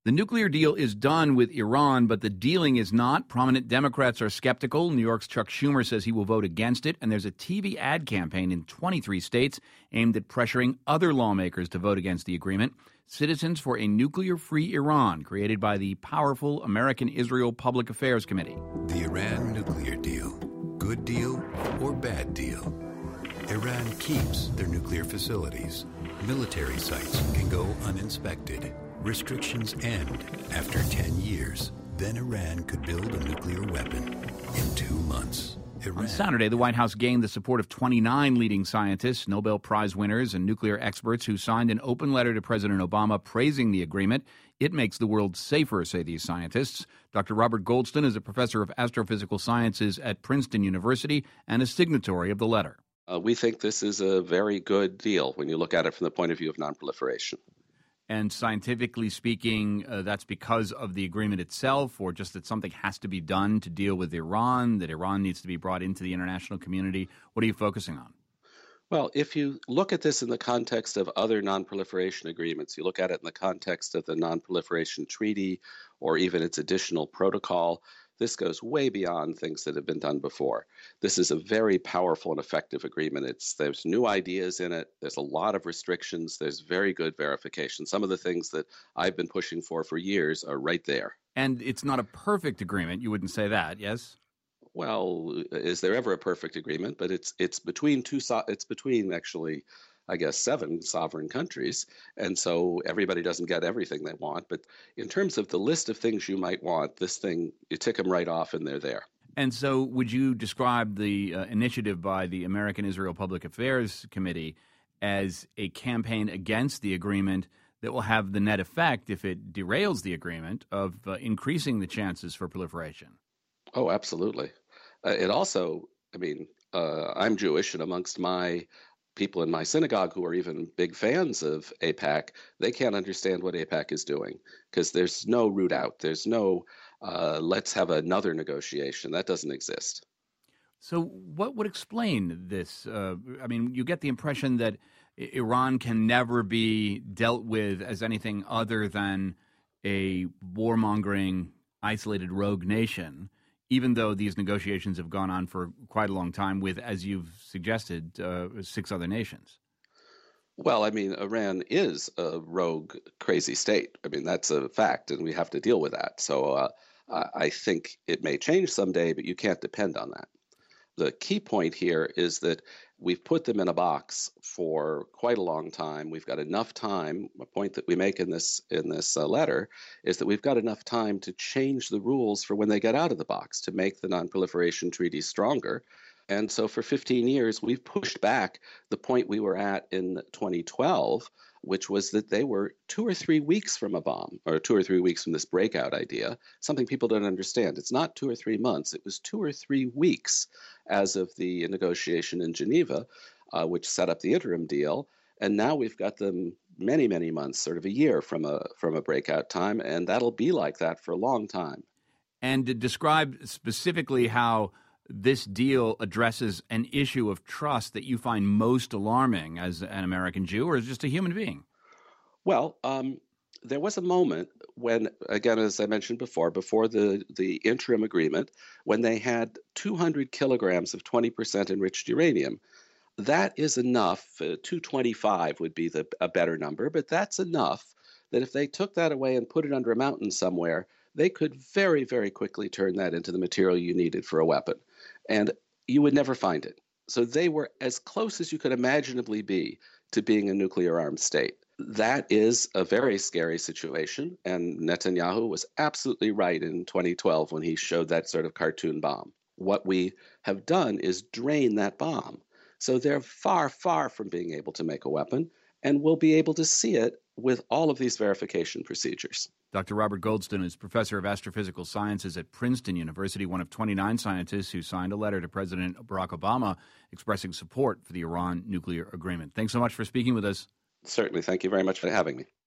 The nuclear deal is done with Iran, but the dealing is not. Prominent Democrats are skeptical. New York's Chuck Schumer says he will vote against it, and there's a TV ad campaign in 23 states aimed at pressuring other lawmakers to vote against the agreement. Citizens for a Nuclear-Free Iran, created by the powerful American-Israel Public Affairs Committee. The Iran nuclear deal. Good deal or bad deal? Iran keeps their nuclear facilities. Military sites can go uninspected. Restrictions end after 10 years. Then Iran could build a nuclear weapon in 2 months. On Saturday, the White House gained the support of 29 leading scientists, Nobel Prize winners, and nuclear experts who signed an open letter to President Obama praising the agreement. It makes the world safer, say these scientists. Dr. Robert Goldston is a professor of astrophysical sciences at Princeton University and a signatory of the letter. We think this is a very good deal when you look at it from the point of view of nonproliferation. And scientifically speaking, that's because of the agreement itself, or just that something has to be done to deal with Iran, that Iran needs to be brought into the international community? What are you focusing on? Well, if you look at this in the context of other nonproliferation agreements, you look at it in the context of the Nonproliferation Treaty or even its additional protocol, this goes way beyond things that have been done before. This is a very powerful and effective agreement. There's new ideas in it. There's a lot of restrictions. There's very good verification. Some of the things that I've been pushing for years are right there. And it's not a perfect agreement. You wouldn't say that, yes? Well, is there ever a perfect agreement? But it's between actually, I guess, 7 sovereign countries. And so everybody doesn't get everything they want. But in terms of the list of things you might want, this thing, you tick them right off and they're there. And so would you describe the initiative by the American-Israel Public Affairs Committee as a campaign against the agreement that will have the net effect, if it derails the agreement, of increasing the chances for proliferation? Oh, absolutely. It also, I'm Jewish, and amongst my people in my synagogue who are even big fans of AIPAC, they can't understand what AIPAC is doing because there's no route out. There's no let's have another negotiation. That doesn't exist. So what would explain this? You get the impression that Iran can never be dealt with as anything other than a warmongering, isolated rogue nation, even though these negotiations have gone on for quite a long time with, as you've suggested, 6 other nations. Well, Iran is a rogue, crazy state. That's a fact, and we have to deal with that. So I think it may change someday, but you can't depend on that. The key point here is that we've put them in a box for quite a long time. We've got enough time. A point that we make in this letter is that we've got enough time to change the rules for when they get out of the box to make the Nonproliferation Treaty stronger. And so for 15 years, we've pushed back the point we were at in 2012, which was that they were 2 or 3 weeks from a bomb, or 2 or 3 weeks from this breakout idea, something people don't understand. It's not 2 or 3 months. It was 2 or 3 weeks as of the negotiation in Geneva, which set up the interim deal. And now we've got them many, many months, sort of a year from a breakout time, and that'll be like that for a long time. And to describe specifically how this deal addresses an issue of trust that you find most alarming as an American Jew or as just a human being? Well, there was a moment when, again, as I mentioned before the interim agreement, when they had 200 kilograms of 20% enriched uranium. That is enough. 225 would be a better number, but that's enough that if they took that away and put it under a mountain somewhere, they could very, very quickly turn that into the material you needed for a weapon. And you would never find it. So they were as close as you could imaginably be to being a nuclear-armed state. That is a very scary situation, and Netanyahu was absolutely right in 2012 when he showed that sort of cartoon bomb. What we have done is drain that bomb. So they're far, far from being able to make a weapon, and we'll be able to see it with all of these verification procedures. Dr. Robert Goldston is professor of astrophysical sciences at Princeton University, one of 29 scientists who signed a letter to President Barack Obama expressing support for the Iran nuclear agreement. Thanks so much for speaking with us. Certainly. Thank you very much for having me.